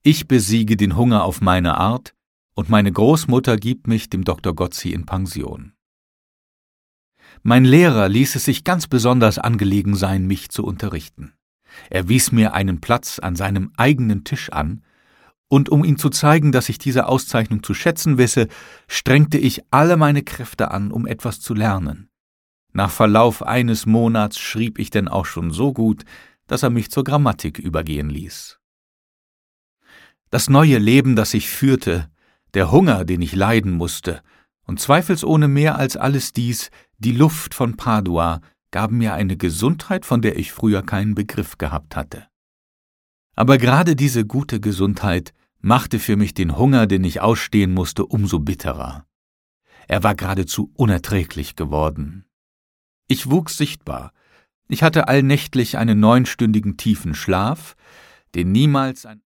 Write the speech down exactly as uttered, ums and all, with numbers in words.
Ich besiege den Hunger auf meine Art, und meine Großmutter gibt mich dem Doktor Gozzi in Pension. Mein Lehrer ließ es sich ganz besonders angelegen sein, mich zu unterrichten. Er wies mir einen Platz an seinem eigenen Tisch an, und um ihm zu zeigen, dass ich diese Auszeichnung zu schätzen wisse, strengte ich alle meine Kräfte an, um etwas zu lernen. Nach Verlauf eines Monats schrieb ich denn auch schon so gut, dass er mich zur Grammatik übergehen ließ. Das neue Leben, das ich führte, der Hunger, den ich leiden musste, und zweifelsohne mehr als alles dies, die Luft von Padua, gaben mir eine Gesundheit, von der ich früher keinen Begriff gehabt hatte. Aber gerade diese gute Gesundheit machte für mich den Hunger, den ich ausstehen musste, umso bitterer. Er war geradezu unerträglich geworden. Ich wuchs sichtbar. Ich hatte allnächtlich einen neunstündigen tiefen Schlaf, den niemals ein